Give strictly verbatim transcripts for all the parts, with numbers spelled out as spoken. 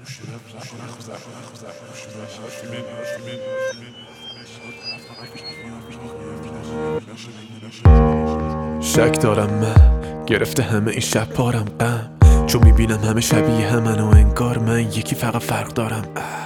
شک دارم من گرفته همه این شب پارم غم، چون میبینم همه شبیه همن و انگار من یکی فقط فرق دارم.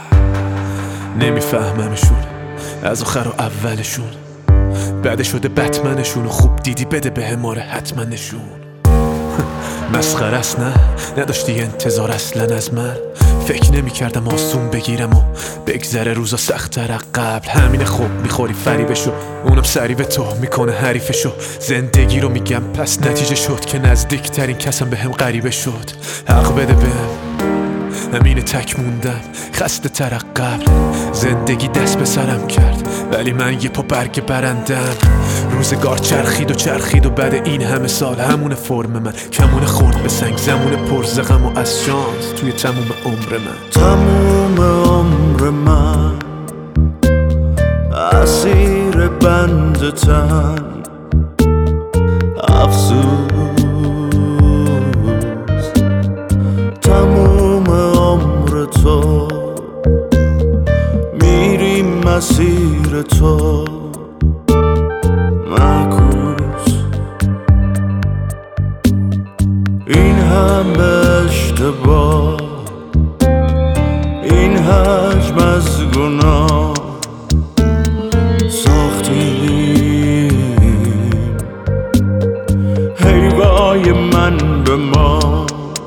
نمیفهممشون از آخر و اولشون، بده شده بتمنشون و خوب دیدی بده به ماره حتما نشون. مسخره است نه نداشتی انتظار اصلا از من، فکر نمی کردم آسون بگیرم و بگذره روزا سخت‌تر قبل. همینه خوب میخوری فریبشو، اونم سری به تو میکنه حریفشو. زندگی رو میگم پس نتیجه شد که نزدیکترین کسم به هم غریبه شد. حق بده بهم همینه تک موندم خسته تر قبل. زندگی دست به سرم کرد ولی من یه پا برگ برندم. روزگار چرخید و چرخید و بعد این همه سال همون فرم من کمون خورد به سنگ، زمون پرزغم و از شانس توی تموم عمر من. تموم عمر من اسیر بند تن افسوس، تموم عمر تو میریم مسیر تو معکوس. این همه اشتباه، این حجم از گناه ساختیم. ای وای من به ما،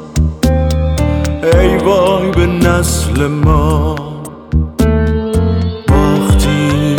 ای وای به نسل ما باختیم.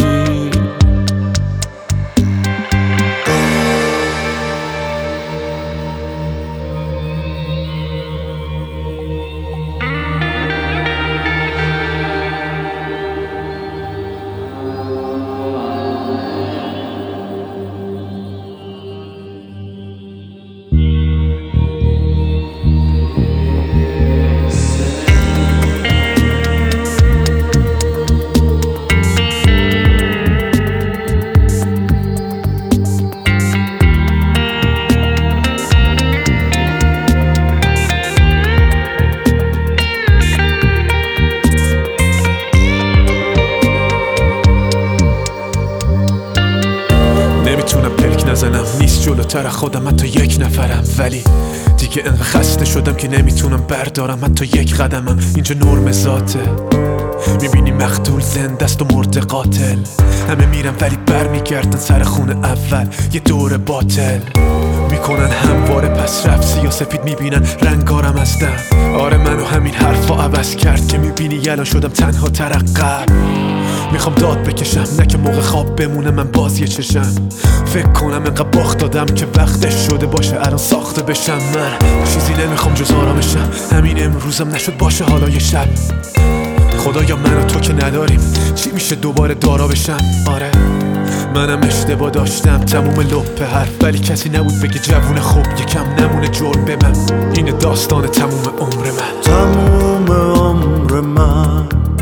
نمیتونم پلک نزنم، نیست جلوتر خودم حتی یک نفرم، ولی دیگه انقدر خسته شدم که نمیتونم بردارم حتی یک قدمم. اینجا نرم ذاته، میبینی مقتول زنده است و مرده قاتل. همه میرن ولی برمیگردن سر خونه اول، یه دور باطل میکنن همواره پس رفت سیاسفید میبینن رنگارم هستم. آره منو همین حرفا عوض کرد که میبینی الان شدم تنها تر قبل. میخوام داد بکشم نه که موقع خواب بمونه من باز یه چشم. فکر کنم انقدر باخت دادم که وقتش شده باشه الان ساخته بشم. من چیزی نمیخوام جز آرامشم، همین امروزم نشد باشه حالا یه شب. خدایا من و تو که نداریم چی میشه دوباره دارا بشم. آره منم اشتباه داشتم تموم لپ حرف، ولی کسی نبود بگه جوون خوب یکم نمونه جرم به من. این داستان تموم عمر من. تموم عمر من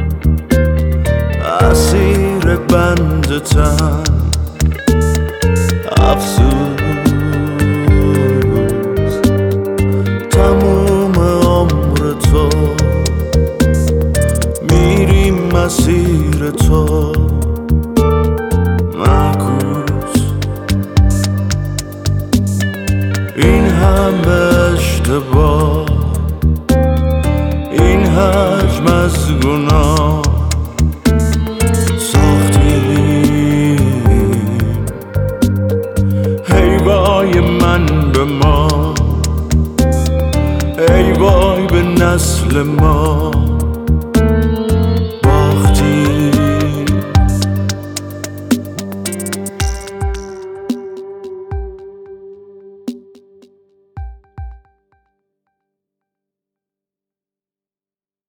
اسیر بند تن افسوس، تموم عمر تو میریم مسیر تو معکوس. این همه اشتباه، این حجم از گناه ساختیم. ای وای من به ما، ای وای به نسل ما